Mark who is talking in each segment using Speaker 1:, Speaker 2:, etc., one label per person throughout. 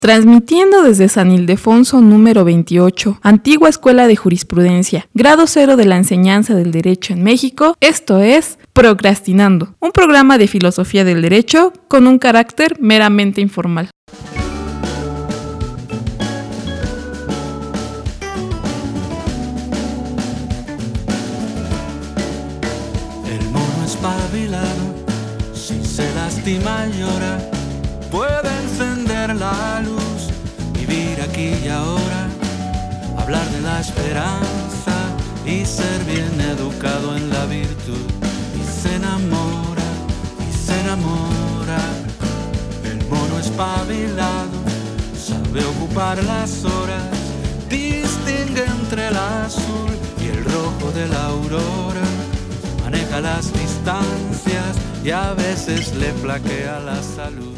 Speaker 1: Transmitiendo desde San Ildefonso número 28, antigua Escuela de Jurisprudencia, grado 0 de la enseñanza del derecho en México, esto es Procrastinando, un programa de filosofía del derecho con un carácter meramente informal.
Speaker 2: El mono espabilado, si se lastima llora, puede encender la luz, vivir aquí y ahora, hablar de la esperanza y ser bien educado en la virtud. Y se enamora, y se enamora. El mono espabilado sabe ocupar las horas, distingue entre el azul y el rojo de la aurora, maneja las distancias y a veces le flaquea la salud.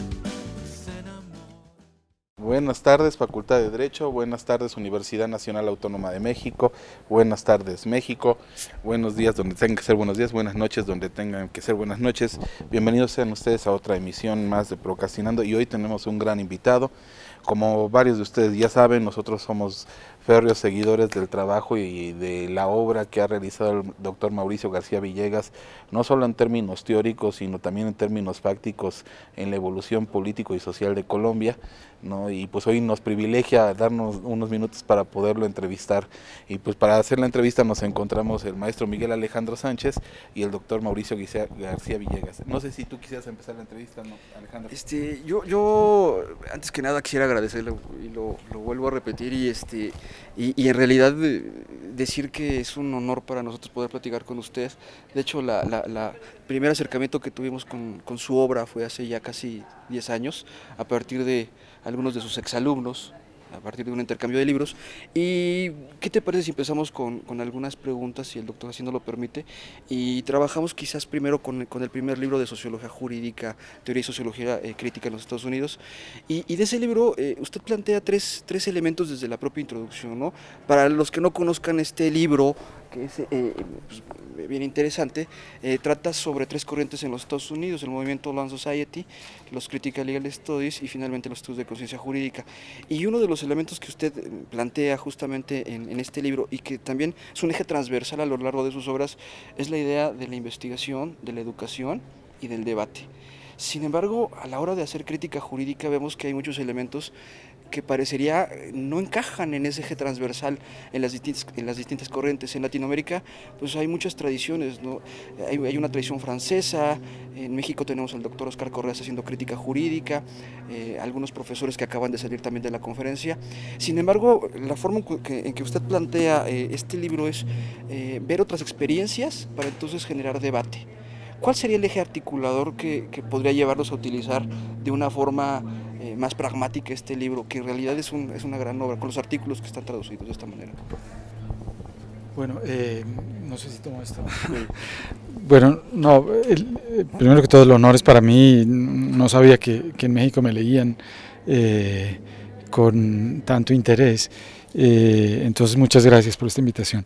Speaker 3: Buenas tardes, Facultad de Derecho, buenas tardes, Universidad Nacional Autónoma de México, buenas tardes, México, buenos días donde tengan que ser buenos días, buenas noches donde tengan que ser buenas noches. Bienvenidos sean ustedes a otra emisión más de Procrastinando y hoy tenemos un gran invitado. Como varios de ustedes ya saben, nosotros somos férreos seguidores del trabajo y de la obra que ha realizado el doctor Mauricio García Villegas, no solo en términos teóricos, sino también en términos fácticos en la evolución político y social de Colombia, ¿no? Y pues hoy nos privilegia darnos unos minutos para poderlo entrevistar. Y pues para hacer la entrevista nos encontramos el maestro Miguel Alejandro Sánchez y el doctor Mauricio García Villegas. No sé si tú quisieras empezar la entrevista, ¿no, Alejandro?
Speaker 4: Yo antes que nada quisiera agradecerle y lo vuelvo a repetir y en realidad decir que es un honor para nosotros poder platicar con ustedes. De hecho, la primer acercamiento que tuvimos con su obra fue hace ya casi 10 años, a partir de algunos de sus exalumnos, a partir de un intercambio de libros. ¿Y qué te parece si empezamos con algunas preguntas, si el doctor así nos lo permite? Y trabajamos quizás primero con el primer libro de Sociología Jurídica, Teoría y Sociología Crítica en los Estados Unidos. Y de ese libro usted plantea tres elementos desde la propia introducción, ¿no? Para los que no conozcan este libro, que es bien interesante, trata sobre tres corrientes en los Estados Unidos: el movimiento Law Society, los Critical Legal Studies y finalmente los estudios de conciencia jurídica. Y uno de los elementos que usted plantea justamente en este libro, y que también es un eje transversal a lo largo de sus obras, es la idea de la investigación, de la educación y del debate. Sin embargo, a la hora de hacer crítica jurídica vemos que hay muchos elementos que parecería no encajan en ese eje transversal en las distintas corrientes. En Latinoamérica pues hay muchas tradiciones, ¿no? Hay una tradición francesa, en México tenemos al doctor Oscar Correas haciendo crítica jurídica, algunos profesores que acaban de salir también de la conferencia. Sin embargo, la forma en que usted plantea este libro es ver otras experiencias para entonces generar debate. ¿Cuál sería el eje articulador que podría llevarlos a utilizar de una forma más pragmática este libro, que en realidad es una gran obra, con los artículos que están traducidos de esta manera?
Speaker 5: Bueno, no sé si tomo esto. Bueno, no, primero que todo el honor es para mí. No sabía que en México me leían con tanto interés, entonces muchas gracias por esta invitación.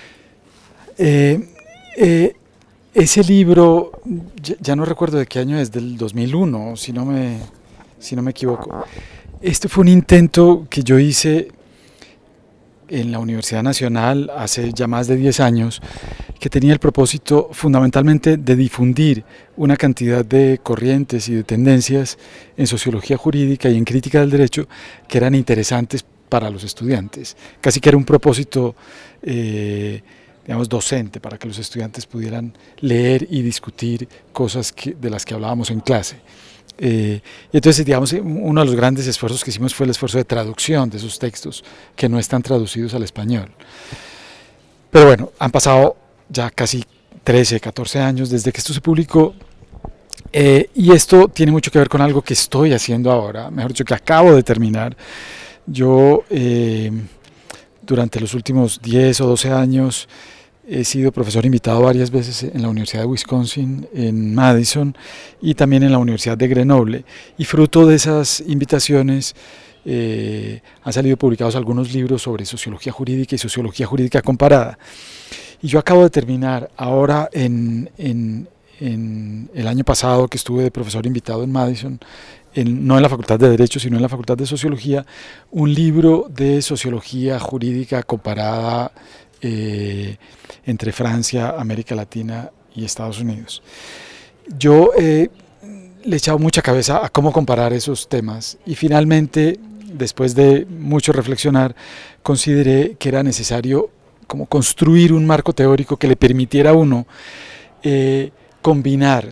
Speaker 5: Ese libro, ya no recuerdo de qué año es, del 2001, si no me equivoco. Este fue un intento que yo hice en la Universidad Nacional hace ya más de 10 años, que tenía el propósito fundamentalmente de difundir una cantidad de corrientes y de tendencias en sociología jurídica y en crítica del derecho que eran interesantes para los estudiantes. Casi que era un propósito digamos, docente, para que los estudiantes pudieran leer y discutir cosas de las que hablábamos en clase. Y entonces, digamos, uno de los grandes esfuerzos que hicimos fue el esfuerzo de traducción de esos textos que no están traducidos al español. Pero bueno, han pasado ya casi 13, 14 años desde que esto se publicó, y esto tiene mucho que ver con algo que estoy haciendo ahora, mejor dicho, que acabo de terminar. Yo, durante los últimos 10 o 12 años, he sido profesor invitado varias veces en la Universidad de Wisconsin, en Madison, y también en la Universidad de Grenoble. Y fruto de esas invitaciones han salido publicados algunos libros sobre sociología jurídica y sociología jurídica comparada. Y yo acabo de terminar ahora en el año pasado, que estuve de profesor invitado en Madison, no en la Facultad de Derecho, sino en la Facultad de Sociología, un libro de sociología jurídica comparada entre Francia, América Latina y Estados Unidos. Yo le he echado mucha cabeza a cómo comparar esos temas y finalmente, después de mucho reflexionar, consideré que era necesario como construir un marco teórico que le permitiera a uno combinar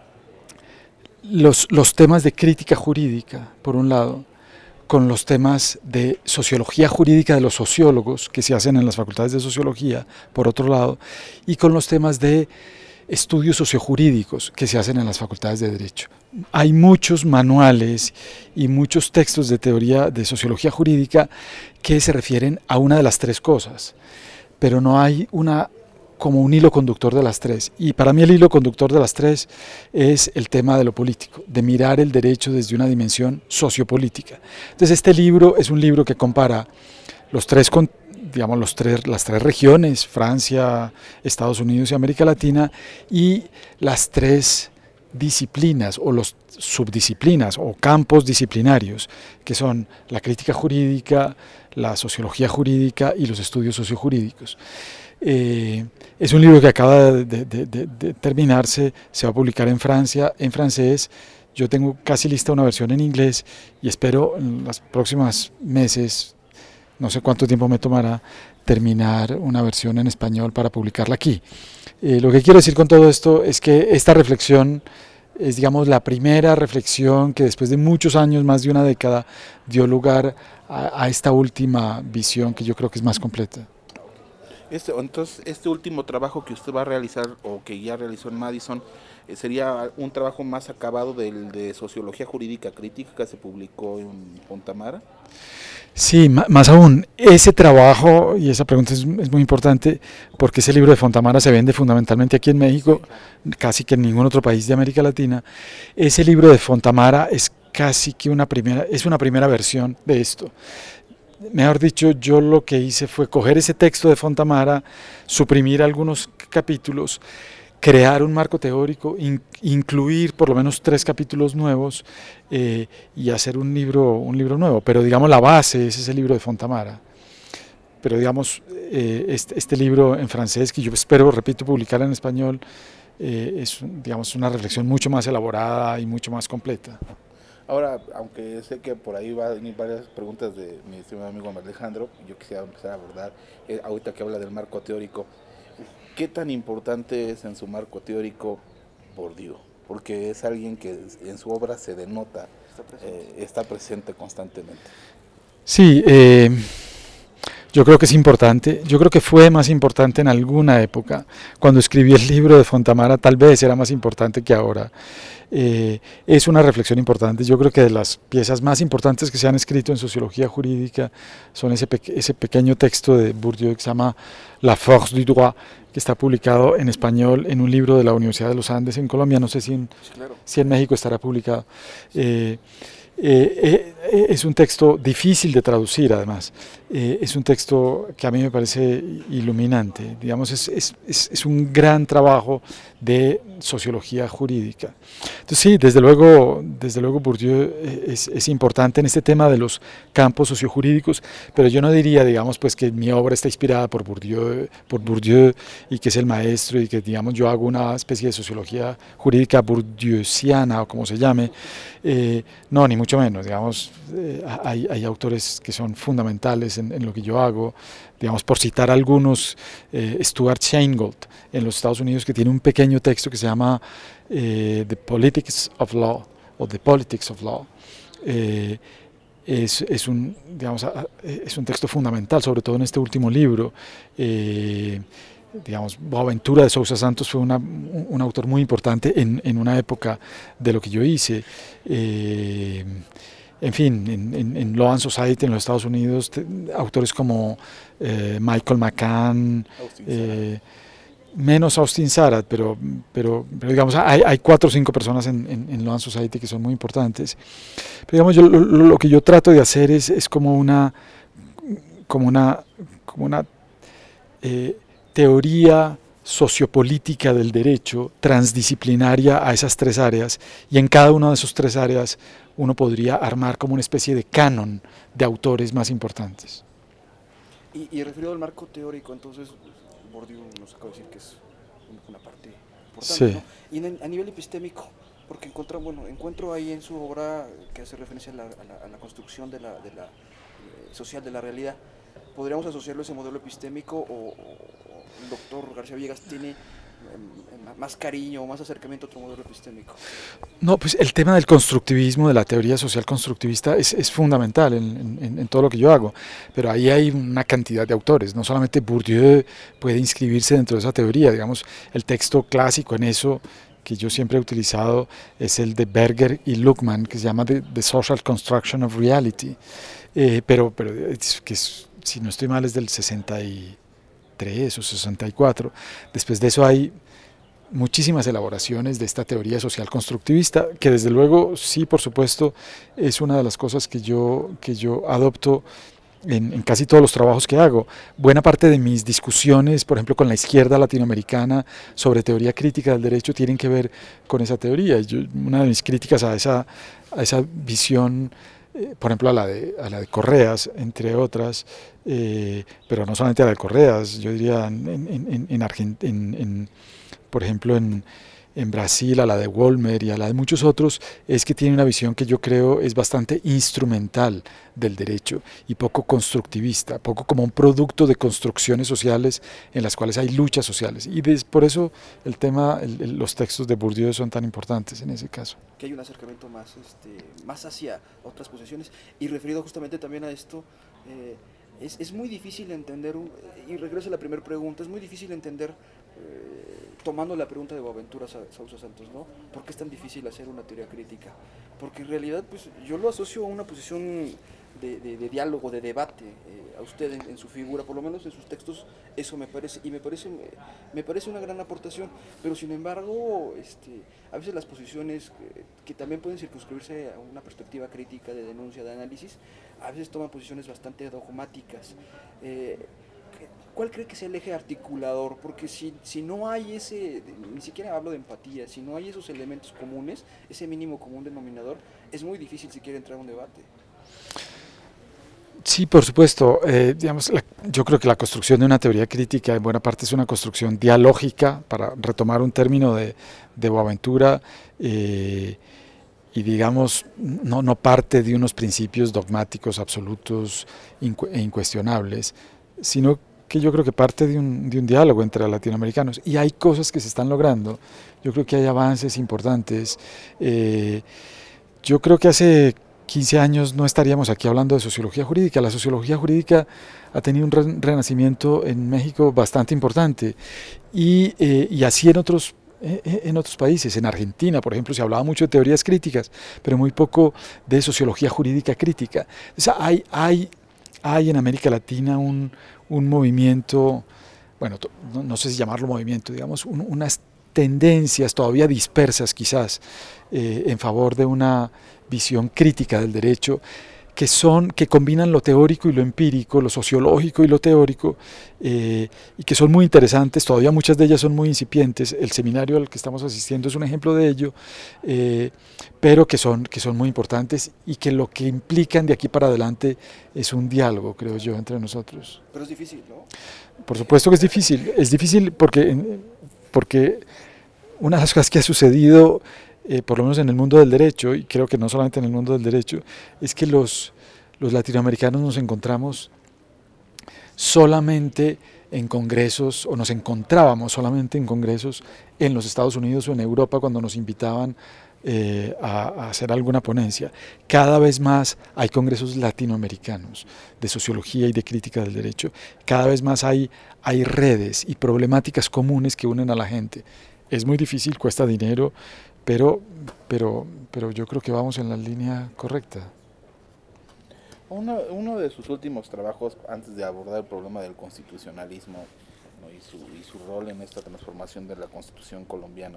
Speaker 5: los temas de crítica jurídica, por un lado, con los temas de sociología jurídica de los sociólogos que se hacen en las facultades de sociología, por otro lado, y con los temas de estudios sociojurídicos que se hacen en las facultades de Derecho. Hay muchos manuales y muchos textos de teoría de sociología jurídica que se refieren a una de las tres cosas, pero no hay como un hilo conductor de las tres. Y para mí el hilo conductor de las tres es el tema de lo político, de mirar el derecho desde una dimensión sociopolítica. Entonces este libro es un libro que compara las tres regiones, Francia, Estados Unidos y América Latina, y las tres disciplinas o los subdisciplinas o campos disciplinarios, que son la crítica jurídica, la sociología jurídica y los estudios sociojurídicos. Es un libro que acaba de terminarse, se va a publicar en Francia, en francés. Yo tengo casi lista una versión en inglés y espero en los próximos meses, no sé cuánto tiempo me tomará, terminar una versión en español para publicarla aquí. Lo que quiero decir con todo esto es que esta reflexión es, digamos, la primera reflexión que después de muchos años, más de una década, dio lugar a esta última visión que yo creo que es más completa.
Speaker 3: Entonces, este último trabajo que usted va a realizar o que ya realizó en Madison, ¿sería un trabajo más acabado del de sociología jurídica crítica que se publicó en Fontamara?
Speaker 5: Sí, más aún, ese trabajo, y esa pregunta es muy importante, porque ese libro de Fontamara se vende fundamentalmente aquí en México, casi que en ningún otro país de América Latina. Ese libro de Fontamara es casi que una primera versión de esto. Mejor dicho, yo lo que hice fue coger ese texto de Fontamara, suprimir algunos capítulos, crear un marco teórico, incluir por lo menos 3 capítulos nuevos y hacer un libro nuevo. Pero digamos la base es ese libro de Fontamara. Pero digamos este libro en francés, que yo espero, repito, publicar en español, es digamos una reflexión mucho más elaborada y mucho más completa.
Speaker 3: Ahora, aunque sé que por ahí va a venir varias preguntas de mi estimado amigo Alejandro, yo quisiera empezar a abordar, ahorita que habla del marco teórico, ¿qué tan importante es en su marco teórico Bourdieu? Porque es alguien que en su obra se denota, está presente constantemente.
Speaker 5: Sí, yo creo que es importante, yo creo que fue más importante en alguna época. Cuando escribí el libro de Fontamara tal vez era más importante que ahora. Es una reflexión importante. Yo creo que de las piezas más importantes que se han escrito en sociología jurídica son ese pequeño texto de Bourdieu que se llama La force du droit, que está publicado en español en un libro de la Universidad de los Andes en Colombia. No sé si en México estará publicado. Es un texto difícil de traducir, además. Es un texto que a mí me parece iluminante. Digamos, es un gran trabajo de sociología jurídica. Entonces sí, desde luego Bourdieu es importante en este tema de los campos sociojurídicos, pero yo no diría, digamos, pues que mi obra está inspirada por Bourdieu y que es el maestro y que, digamos, yo hago una especie de sociología jurídica bourdieusiana o como se llame. No, ni mucho menos. Digamos, hay autores que son fundamentales en lo que yo hago. Digamos, por citar algunos, Stuart Sheingold en los Estados Unidos, que tiene un pequeño texto que se llama The Politics of Law o The Politics of Law. Es un texto fundamental, sobre todo en este último libro. Digamos, Boaventura de Sousa Santos fue un autor muy importante en una época de lo que yo hice. En fin, en Law and Society en los Estados Unidos, autores como Michael McCann, menos Austin Sarat, pero digamos, hay 4 o 5 personas en Law and Society que son muy importantes. Pero digamos, lo que yo trato de hacer es como una teoría sociopolítica del derecho transdisciplinaria a esas tres áreas, y en cada una de esas tres áreas uno podría armar como una especie de canon de autores más importantes.
Speaker 4: Y referido al marco teórico, entonces Bourdieu nos acaba de decir que es una parte importante,
Speaker 5: Sí.
Speaker 4: ¿no? Y a nivel epistémico, porque encuentro ahí en su obra que hace referencia a la construcción social de la realidad. ¿Podríamos asociarlo a ese modelo epistémico o el doctor García Villegas tiene más cariño o más acercamiento a otro modelo epistémico?
Speaker 5: No, pues el tema del constructivismo, de la teoría social constructivista, es fundamental en todo lo que yo hago, pero ahí hay una cantidad de autores, no solamente Bourdieu puede inscribirse dentro de esa teoría, digamos, el texto clásico en eso que yo siempre he utilizado es el de Berger y Luckmann, que se llama The Social Construction of Reality, pero si no estoy mal es del 63 o 64, después de eso hay muchísimas elaboraciones de esta teoría social constructivista, que desde luego sí, por supuesto, es una de las cosas que yo adopto en casi todos los trabajos que hago. Buena parte de mis discusiones, por ejemplo, con la izquierda latinoamericana sobre teoría crítica del derecho, tienen que ver con esa teoría. Una de mis críticas a esa visión, por ejemplo, a la de Correas, entre otras, pero no solamente a la de Correas, yo diría por ejemplo, en Brasil, a la de Wolmer y a la de muchos otros, es que tiene una visión que yo creo es bastante instrumental del derecho y poco constructivista, poco como un producto de construcciones sociales en las cuales hay luchas sociales. Y por eso los textos de Bourdieu son tan importantes en ese caso.
Speaker 4: Que hay un acercamiento más hacia otras posiciones. Y referido justamente también a esto, es muy difícil entender, y regreso a la primera pregunta, es muy difícil entender, tomando la pregunta de Boaventura Sousa Santos, ¿no? ¿Por qué es tan difícil hacer una teoría crítica? Porque en realidad pues, yo lo asocio a una posición de diálogo, de debate, a usted en su figura, por lo menos en sus textos, eso me parece, y me parece una gran aportación, pero sin embargo, a veces las posiciones que también pueden circunscribirse a una perspectiva crítica, de denuncia, de análisis, a veces toman posiciones bastante dogmáticas. ¿Cuál cree que sea el eje articulador? Porque si no hay ni siquiera hablo de empatía, si no hay esos elementos comunes, ese mínimo común denominador, es muy difícil siquiera entrar a un debate.
Speaker 5: Sí, por supuesto. Yo creo que la construcción de una teoría crítica en buena parte es una construcción dialógica, para retomar un término de Boaventura, y digamos, no parte de unos principios dogmáticos absolutos e incuestionables, sino que yo creo que parte de un diálogo entre latinoamericanos, y hay cosas que se están logrando. Yo creo que hay avances importantes. Yo creo que hace 15 años no estaríamos aquí hablando de sociología jurídica. La sociología jurídica ha tenido un renacimiento en México bastante importante, y así en otros países. En Argentina, por ejemplo, se hablaba mucho de teorías críticas, pero muy poco de sociología jurídica crítica. O sea, hay en América Latina un movimiento, bueno, no sé si llamarlo movimiento, digamos, unas tendencias todavía dispersas quizás, en favor de una visión crítica del derecho, que combinan lo teórico y lo empírico, lo sociológico y lo teórico, y que son muy interesantes. Todavía muchas de ellas son muy incipientes. El seminario al que estamos asistiendo es un ejemplo de ello, pero que son muy importantes, y que lo que implican de aquí para adelante es un diálogo, creo yo, entre nosotros.
Speaker 4: Pero es difícil, ¿no?
Speaker 5: Por supuesto que es difícil porque una de las cosas que ha sucedido, por lo menos en el mundo del derecho, y creo que no solamente en el mundo del derecho, es que los latinoamericanos nos encontramos solamente en congresos, o nos encontrábamos solamente en congresos en los Estados Unidos o en Europa cuando nos invitaban a hacer alguna ponencia. Cada vez más hay congresos latinoamericanos de sociología y de crítica del derecho. Cada vez más hay redes y problemáticas comunes que unen a la gente. Es muy difícil, cuesta dinero, pero yo creo que vamos en la línea correcta.
Speaker 3: Uno de sus últimos trabajos, antes de abordar el problema del constitucionalismo, ¿no? y su rol en esta transformación de la Constitución colombiana,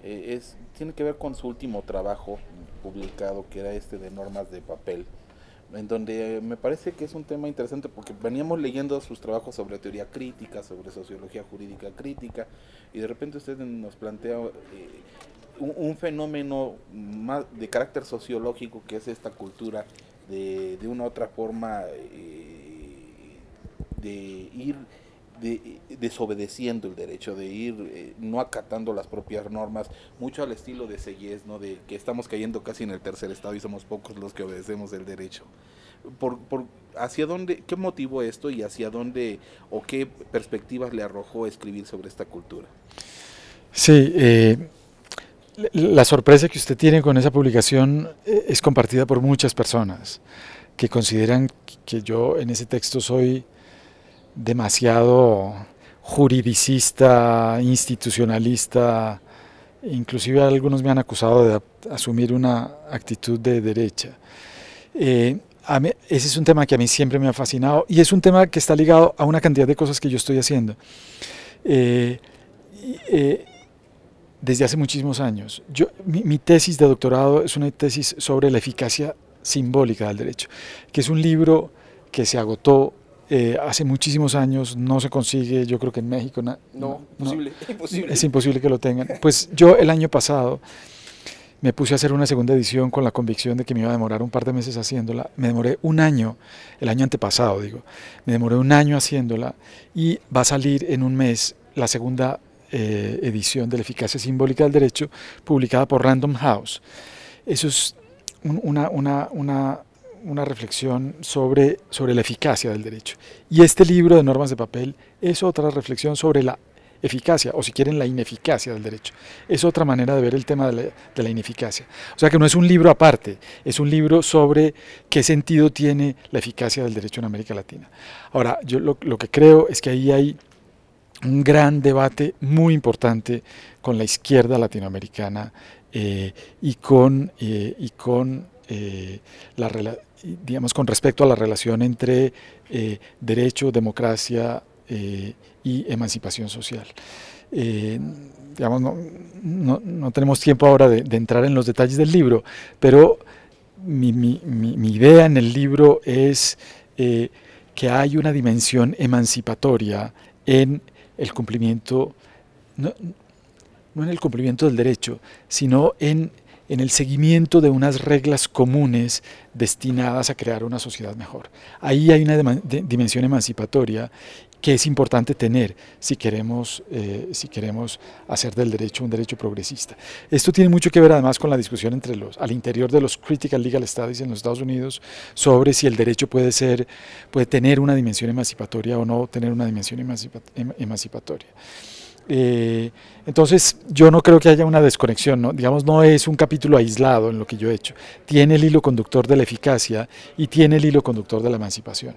Speaker 3: tiene que ver con su último trabajo publicado, que era de normas de papel, en donde me parece que es un tema interesante porque veníamos leyendo sus trabajos sobre teoría crítica, sobre sociología jurídica crítica, y de repente usted nos plantea un fenómeno más de carácter sociológico, que es esta cultura de una u otra forma de ir desobedeciendo el derecho, de ir no acatando las propias normas, mucho al estilo de Sellés, ¿no? De que estamos cayendo casi en el tercer estado y somos pocos los que obedecemos el derecho. ¿Hacia dónde, qué motivó esto y hacia dónde o qué perspectivas le arrojó escribir sobre esta cultura?
Speaker 5: Sí, la sorpresa que usted tiene con esa publicación es compartida por muchas personas que consideran que yo en ese texto soy demasiado juridicista, institucionalista, inclusive algunos me han acusado de asumir una actitud de derecha. Ese es un tema que a mí siempre me ha fascinado y es un tema que está ligado a una cantidad de cosas que yo estoy haciendo desde hace muchísimos años. Mi tesis de doctorado es una tesis sobre la eficacia simbólica del derecho, que es un libro que se agotó hace muchísimos años, no se consigue, yo creo que en México
Speaker 4: Imposible.
Speaker 5: Es imposible que lo tengan. Pues yo el año pasado me puse a hacer una segunda edición con la convicción de que me iba a demorar un par de meses haciéndola. Me demoré un año, el año antepasado digo, me demoré un año haciéndola y va a salir en un mes la segunda edición de la eficacia simbólica del derecho, publicada por Random House. Eso es una reflexión sobre la eficacia del derecho. Y este libro de normas de papel es otra reflexión sobre la eficacia, o si quieren la ineficacia del derecho. Es otra manera de ver el tema de la ineficacia. O sea que no es un libro aparte, es un libro sobre qué sentido tiene la eficacia del derecho en América Latina. Ahora, yo lo que creo es que ahí hay un gran debate muy importante con la izquierda latinoamericana y con con respecto a la relación entre derecho, democracia y emancipación social. No tenemos tiempo ahora de entrar en los detalles del libro, pero mi idea en el libro es que hay una dimensión emancipatoria en el cumplimiento, no en el cumplimiento del derecho, sino en el seguimiento de unas reglas comunes destinadas a crear una sociedad mejor. Ahí hay una dimensión emancipatoria que es importante tener si queremos hacer del derecho un derecho progresista. Esto tiene mucho que ver además con la discusión al interior de los Critical Legal Studies en los Estados Unidos sobre si el derecho puede tener una dimensión emancipatoria o no tener una dimensión emancipatoria. Entonces yo no creo que haya una desconexión, ¿no? Digamos, no es un capítulo aislado en lo que yo he hecho. Tiene el hilo conductor de la eficacia y tiene el hilo conductor de la emancipación.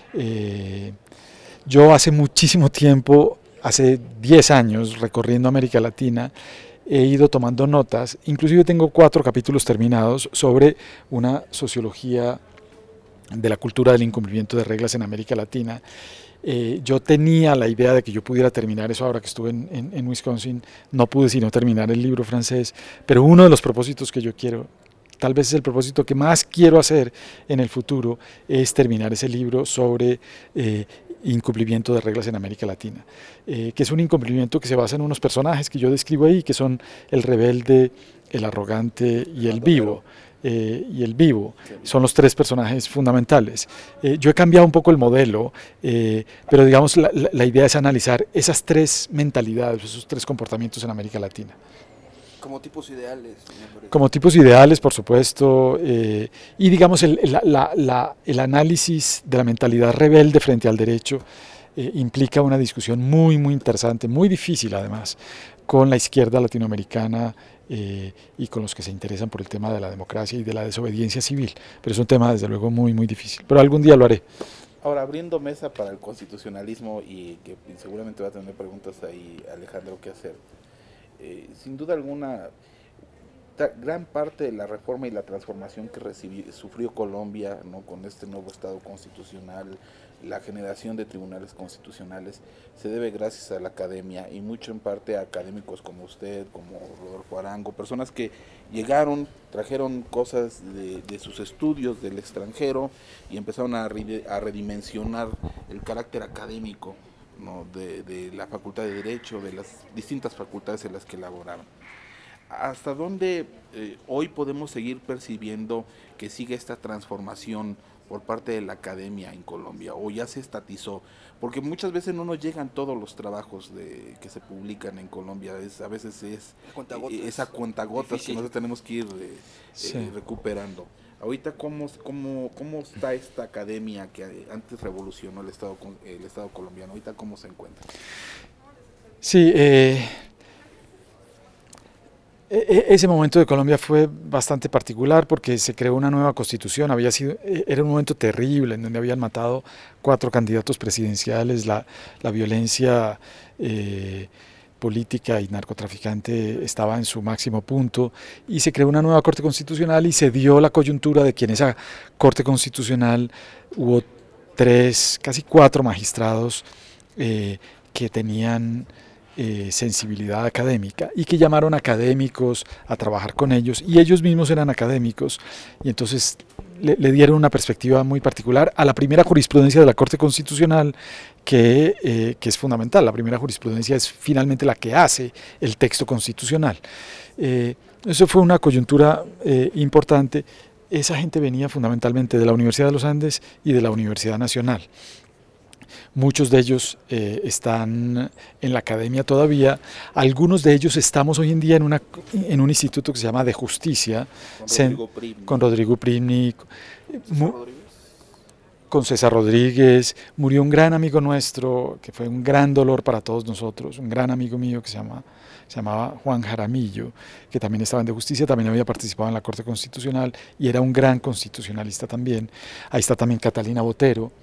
Speaker 5: Yo hace muchísimo tiempo, hace 10 años, recorriendo América Latina, he ido tomando notas, inclusive tengo 4 capítulos terminados sobre una sociología de la cultura del incumplimiento de reglas en América Latina. Yo tenía la idea de que yo pudiera terminar eso ahora que estuve en Wisconsin, no pude sino terminar el libro francés, pero uno de los propósitos que yo quiero, tal vez es el propósito que más quiero hacer en el futuro, es terminar ese libro sobre incumplimiento de reglas en América Latina, que es un incumplimiento que se basa en unos personajes que yo describo ahí, que son el rebelde, el arrogante y el vivo. Son los 3 personajes fundamentales. Yo he cambiado un poco el modelo, pero digamos la idea es analizar esas 3 mentalidades, esos 3 comportamientos en América Latina.
Speaker 4: Como tipos ideales.
Speaker 5: Como tipos ideales, por supuesto, y digamos el análisis de la mentalidad rebelde frente al derecho implica una discusión muy, muy interesante, muy difícil además, con la izquierda latinoamericana y con los que se interesan por el tema de la democracia y de la desobediencia civil. Pero es un tema desde luego muy, muy difícil, pero algún día lo haré.
Speaker 3: Ahora, abriendo mesa para el constitucionalismo y que seguramente va a tener preguntas ahí Alejandro que hacer. Sin duda alguna, gran parte de la reforma y la transformación que sufrió Colombia, ¿no? Con este nuevo Estado constitucional, la generación de tribunales constitucionales, se debe gracias a la academia y mucho en parte a académicos como usted, como Rodolfo Arango, personas que llegaron, trajeron cosas de sus estudios del extranjero y empezaron a redimensionar el carácter académico, ¿no? de la Facultad de Derecho, de las distintas facultades en las que elaboraron. ¿Hasta dónde hoy podemos seguir percibiendo que sigue esta transformación por parte de la academia en Colombia, o ya se estatizó? Porque muchas veces no nos llegan todos los trabajos que se publican en Colombia, a veces es esa cuentagotas que nosotros tenemos que ir recuperando. Ahorita, ¿cómo está esta academia que antes revolucionó el Estado colombiano? Ahorita, ¿cómo se encuentra?
Speaker 5: Sí, ese momento de Colombia fue bastante particular porque se creó una nueva constitución. Era un momento terrible en donde habían matado 4 candidatos presidenciales, la violencia política y narcotraficante estaba en su máximo punto, y se creó una nueva Corte Constitucional y se dio la coyuntura de que en esa Corte Constitucional hubo 3, casi 4 magistrados que tenían sensibilidad académica y que llamaron académicos a trabajar con ellos, y ellos mismos eran académicos, y entonces le dieron una perspectiva muy particular a la primera jurisprudencia de la Corte Constitucional, que es fundamental. La primera jurisprudencia es finalmente la que hace el texto constitucional. Eso fue una coyuntura importante. Esa gente venía fundamentalmente de la Universidad de los Andes y de la Universidad Nacional. Muchos de ellos están en la academia todavía. Algunos de ellos estamos hoy en día en un instituto que se llama de Justicia, con Rodrigo Primi, con César Rodríguez. Murió un gran amigo nuestro, que fue un gran dolor para todos nosotros, un gran amigo mío que se llamaba Juan Jaramillo, que también estaba en de Justicia, también había participado en la Corte Constitucional y era un gran constitucionalista también. Ahí está también Catalina Botero.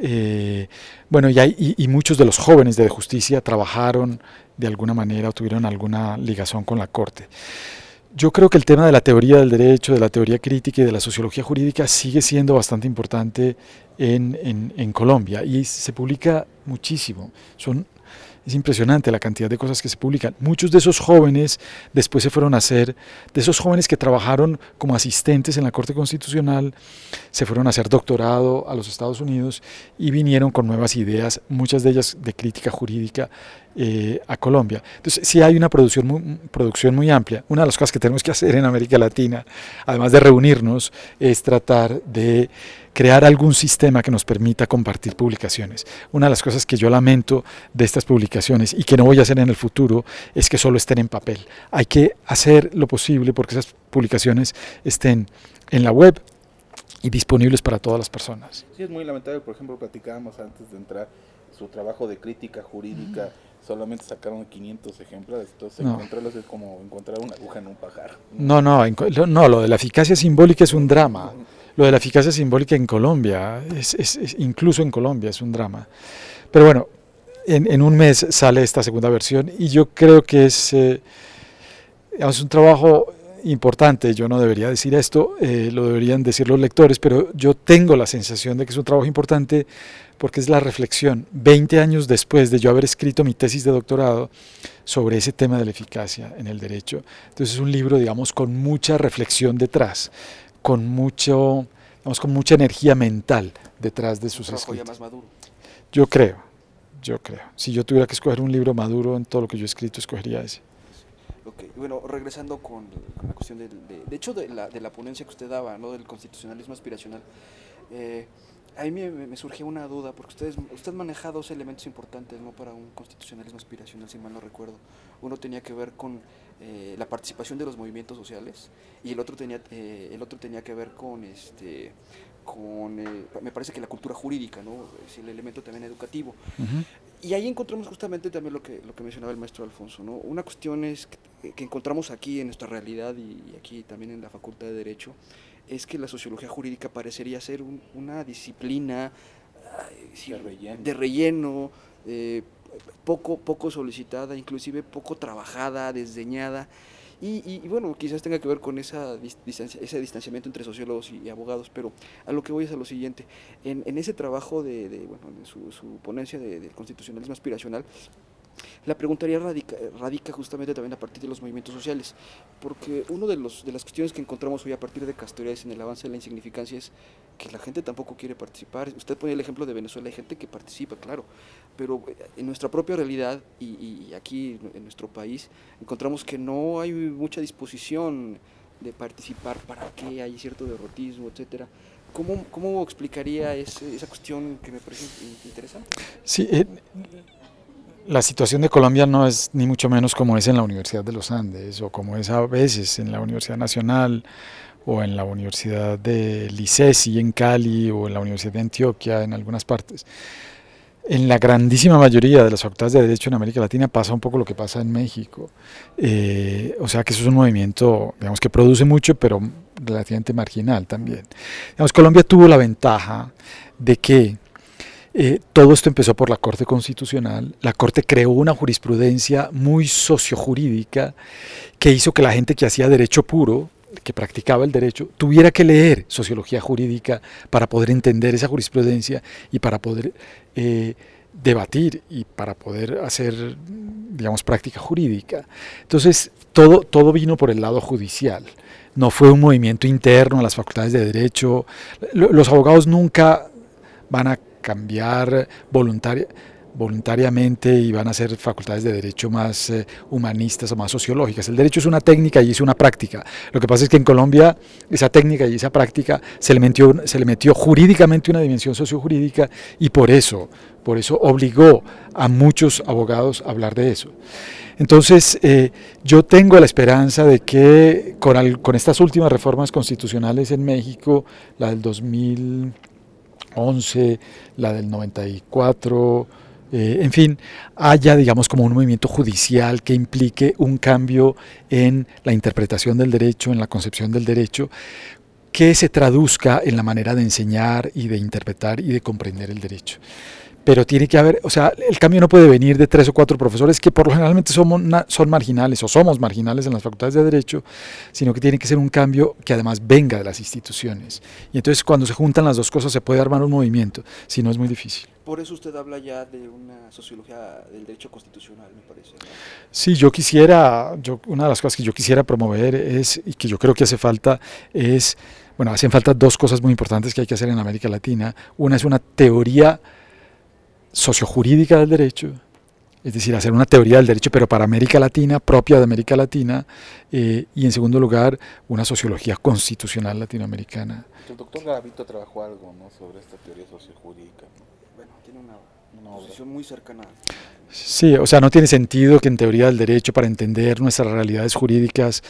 Speaker 5: Bueno, y muchos de los jóvenes de Justicia trabajaron de alguna manera o tuvieron alguna ligación con la Corte. Yo creo que el tema de la teoría del derecho, de la teoría crítica y de la sociología jurídica sigue siendo bastante importante en Colombia, y se publica muchísimo. Es impresionante la cantidad de cosas que se publican. Muchos de esos jóvenes después se fueron a hacer, de esos jóvenes que trabajaron como asistentes en la Corte Constitucional, se fueron a hacer doctorado a los Estados Unidos y vinieron con nuevas ideas, muchas de ellas de crítica jurídica, a Colombia. Entonces sí hay una producción muy amplia. Una de las cosas que tenemos que hacer en América Latina, además de reunirnos, es tratar de crear algún sistema que nos permita compartir publicaciones. Una de las cosas que yo lamento de estas publicaciones y que no voy a hacer en el futuro es que solo estén en papel. Hay que hacer lo posible porque esas publicaciones estén en la web y disponibles para todas las personas.
Speaker 3: Sí, es muy lamentable. Por ejemplo, platicábamos antes de entrar, su trabajo de crítica jurídica, solamente sacaron 500 ejemplares, entonces encontrarlos es como encontrar una aguja en un pajar.
Speaker 5: No, lo de la eficacia simbólica es un drama. Lo de la eficacia simbólica en Colombia, incluso en Colombia, es un drama. Pero bueno, en un mes sale esta segunda versión y yo creo que es un trabajo importante. Yo no debería decir esto, lo deberían decir los lectores, pero yo tengo la sensación de que es un trabajo importante porque es la reflexión, 20 años después de yo haber escrito mi tesis de doctorado sobre ese tema de la eficacia en el derecho. Entonces es un libro, digamos, con mucha reflexión detrás, con mucha energía mental detrás de sus escritos.
Speaker 4: ¿Ya más maduro?
Speaker 5: Yo creo. Si yo tuviera que escoger un libro maduro en todo lo que yo he escrito, escogería ese.
Speaker 4: Okay. Bueno, regresando con la cuestión de hecho de la ponencia que usted daba, ¿no? Del constitucionalismo aspiracional, a mí me surgió una duda, porque usted maneja 2 elementos importantes, ¿no? Para un constitucionalismo aspiracional, si mal no recuerdo. Uno tenía que ver con la participación de los movimientos sociales, y el otro tenía que ver con me parece que la cultura jurídica, ¿no? Es el elemento también educativo. Uh-huh. Y ahí encontramos justamente también lo que mencionaba el maestro Alfonso, ¿no? Una cuestión es que encontramos aquí en nuestra realidad y aquí también en la Facultad de Derecho, es que la sociología jurídica parecería ser una disciplina de relleno, poco solicitada, inclusive poco trabajada, desdeñada, Y bueno, quizás tenga que ver con ese distanciamiento entre sociólogos y abogados, pero a lo que voy es a lo siguiente. En ese trabajo bueno, en su ponencia del constitucionalismo aspiracional, la preguntaría radica justamente también a partir de los movimientos sociales, porque una de las cuestiones que encontramos hoy a partir de Castoriadis en el avance de la insignificancia es que la gente tampoco quiere participar. Usted pone el ejemplo de Venezuela, hay gente que participa, claro, pero en nuestra propia realidad y aquí en nuestro país encontramos que no hay mucha disposición de participar, para qué hay cierto derrotismo, etcétera. ¿Cómo explicaría esa cuestión que me parece interesante?
Speaker 5: Sí, la situación de Colombia no es ni mucho menos como es en la Universidad de los Andes o como es a veces en la Universidad Nacional o en la Universidad de ICESI en Cali o en la Universidad de Antioquia en algunas partes. En la grandísima mayoría de las facultades de Derecho en América Latina pasa un poco lo que pasa en México. O sea que eso es un movimiento, digamos, que produce mucho, pero relativamente marginal también. Digamos, Colombia tuvo la ventaja de que todo esto empezó por la Corte Constitucional. La Corte creó una jurisprudencia muy sociojurídica que hizo que la gente que hacía derecho puro, que practicaba el derecho, tuviera que leer sociología jurídica para poder entender esa jurisprudencia y para poder debatir y para poder hacer, digamos, práctica jurídica. Entonces, todo vino por el lado judicial. No fue un movimiento interno a las facultades de derecho. Los abogados nunca van a cambiar voluntariamente y van a ser facultades de derecho más humanistas o más sociológicas. El derecho es una técnica y es una práctica. Lo que pasa es que en Colombia esa técnica y esa práctica se le metió jurídicamente una dimensión sociojurídica y por eso obligó a muchos abogados a hablar de eso. Entonces, yo tengo la esperanza de que con estas últimas reformas constitucionales en México, la del 2011, la del 94, en fin, haya, digamos, como un movimiento judicial que implique un cambio en la interpretación del derecho, en la concepción del derecho, que se traduzca en la manera de enseñar y de interpretar y de comprender el derecho. Pero tiene que haber, o sea, el cambio no puede venir de 3 o 4 profesores que por lo generalmente son marginales o somos marginales en las facultades de Derecho, sino que tiene que ser un cambio que además venga de las instituciones. Y entonces cuando se juntan las dos cosas se puede armar un movimiento, si no es muy difícil.
Speaker 4: Por eso usted habla ya de una sociología del derecho constitucional, me parece, ¿no?
Speaker 5: Sí, una de las cosas que yo quisiera promover es, y que yo creo que hace falta, bueno, hacen falta dos cosas muy importantes que hay que hacer en América Latina. Una es una teoría sociojurídica del derecho, es decir, hacer una teoría del derecho, pero para América Latina, propia de América Latina, y en segundo lugar, una sociología constitucional latinoamericana.
Speaker 3: El doctor Garavito trabajó algo, ¿no?, sobre esta teoría sociojurídica, ¿no?
Speaker 4: Bueno, tiene una posición muy cercana.
Speaker 5: Sí, o sea, no tiene sentido que en teoría del derecho, para entender nuestras realidades jurídicas,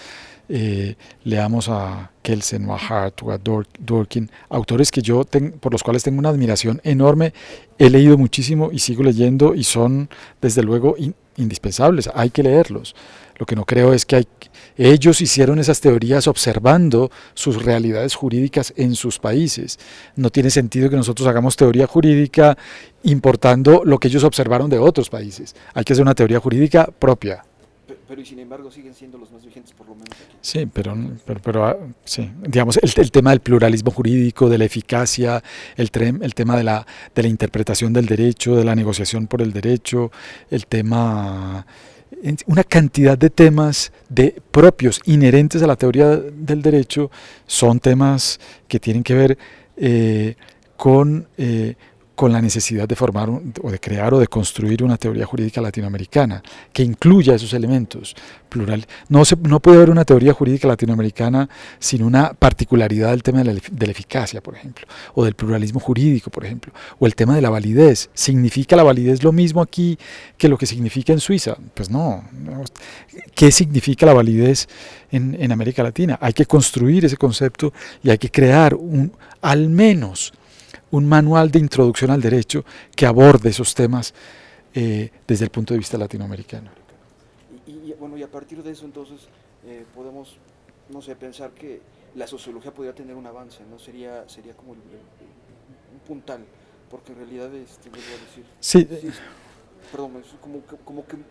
Speaker 5: leamos a Kelsen o a Hart o a Dworkin, autores que por los cuales tengo una admiración enorme, he leído muchísimo y sigo leyendo y son desde luego indispensables, hay que leerlos. Lo que no creo es que ellos hicieron esas teorías observando sus realidades jurídicas en sus países. No tiene sentido que nosotros hagamos teoría jurídica importando lo que ellos observaron de otros países. Hay que hacer una teoría jurídica propia.
Speaker 4: Pero y sin embargo siguen siendo los más vigentes, por lo menos aquí.
Speaker 5: Sí, pero sí, digamos, el tema del pluralismo jurídico, de la eficacia, el tema de la interpretación del derecho, de la negociación por el derecho, el tema, una cantidad de temas propios, inherentes a la teoría del derecho, son temas que tienen que ver con la necesidad de formar o de crear o de construir una teoría jurídica latinoamericana que incluya esos elementos plural. No puede haber una teoría jurídica latinoamericana sin una particularidad del tema de la eficacia, por ejemplo, o del pluralismo jurídico, por ejemplo, o el tema de la validez. ¿Significa la validez lo mismo aquí que lo que significa en Suiza? Pues no. ¿Qué significa la validez en América Latina? Hay que construir ese concepto y hay que crear al menos un manual de introducción al derecho que aborde esos temas desde el punto de vista latinoamericano.
Speaker 4: Bueno, y a partir de eso entonces podemos, no sé, pensar que la sociología podría tener un avance, ¿no? Sería como un puntal, porque en realidad, vuelvo a decir,
Speaker 5: sí.
Speaker 4: Perdón, es como que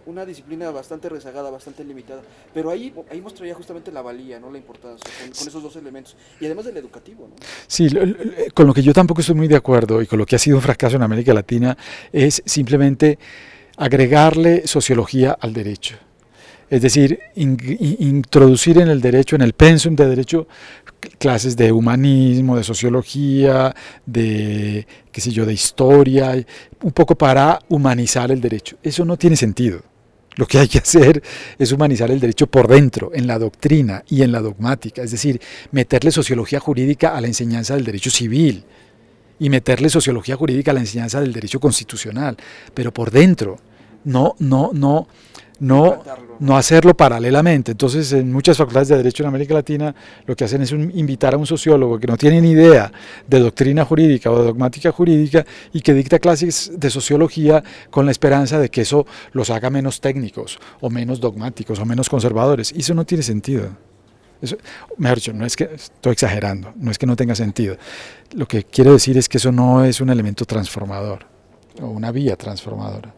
Speaker 4: una disciplina bastante rezagada, bastante limitada, pero ahí mostraría justamente la valía, ¿no? La importancia, con esos dos elementos, y además del educativo, ¿no?
Speaker 5: Sí, con lo que yo tampoco estoy muy de acuerdo y con lo que ha sido un fracaso en América Latina es simplemente agregarle sociología al derecho. Es decir, introducir en el derecho, en el pensum de derecho, clases de humanismo, de sociología, de, qué sé yo, de historia, un poco para humanizar el derecho. Eso no tiene sentido. Lo que hay que hacer es humanizar el derecho por dentro, en la doctrina y en la dogmática, es decir, meterle sociología jurídica a la enseñanza del derecho civil y meterle sociología jurídica a la enseñanza del derecho constitucional, pero por dentro, no hacerlo paralelamente. Entonces, en muchas facultades de Derecho en América Latina lo que hacen es invitar a un sociólogo que no tiene ni idea de doctrina jurídica o de dogmática jurídica y que dicta clases de sociología con la esperanza de que eso los haga menos técnicos o menos dogmáticos o menos conservadores. Y eso no tiene sentido. Eso, mejor dicho, no es que estoy exagerando, no es que no tenga sentido. Lo que quiero decir es que eso no es un elemento transformador o una vía transformadora.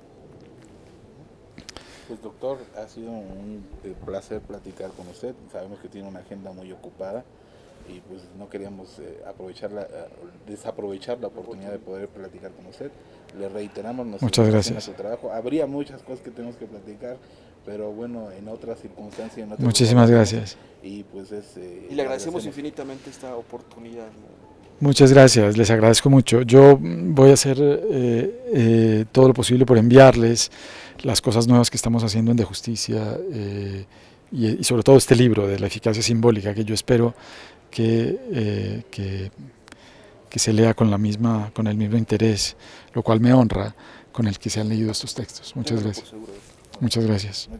Speaker 3: Pues doctor, ha sido un placer platicar con usted. Sabemos que tiene una agenda muy ocupada y pues no queríamos desaprovechar la oportunidad de poder platicar con usted. Le reiteramos nuestra admiración a su trabajo. Habría muchas cosas que tenemos que platicar, pero bueno, en otras circunstancias.
Speaker 5: Muchísimas gracias.
Speaker 3: Y pues
Speaker 4: y le agradecemos infinitamente esta oportunidad, ¿no?
Speaker 5: Muchas gracias, les agradezco mucho. Yo voy a hacer todo lo posible por enviarles las cosas nuevas que estamos haciendo en De Justicia y sobre todo este libro de la eficacia simbólica, que yo espero que se lea con el mismo interés, lo cual me honra, con el que se han leído estos textos. Muchas gracias. Muchas gracias.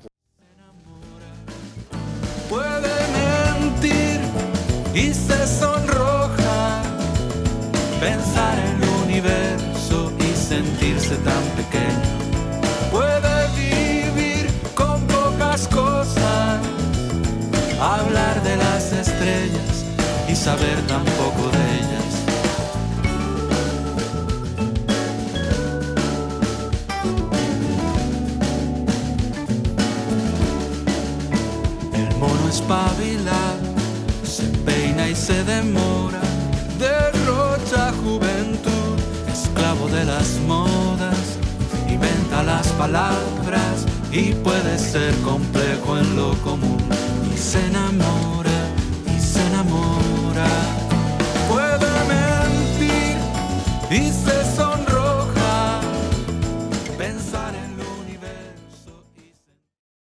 Speaker 2: Puede mentir y se sonroja, pensar en el universo y sentirse tan pequeño. Puede vivir con pocas cosas, hablar de las estrellas y saber tan poco de ellas. El mono espabilado se peina y se demora, derrocha juventud, esclavo de las modas, inventa las palabras y puede ser complejo en lo común y se enamora.